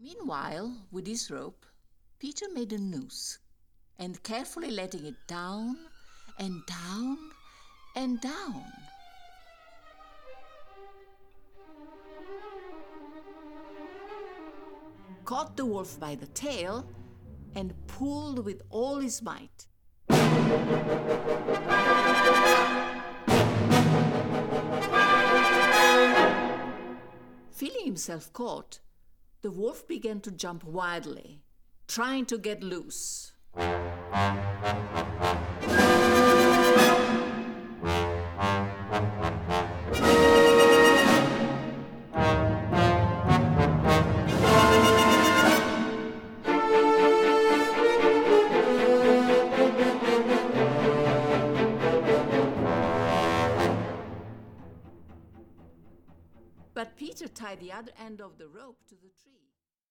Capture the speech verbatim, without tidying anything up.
Meanwhile, with his rope, Peter made a noose and carefully letting it down and down and down. Caught the wolf by the tail and pulled with all his might. Feeling himself caught, the wolf began to jump wildly, trying to get loose. But Peter tied the other end of the rope to the tree.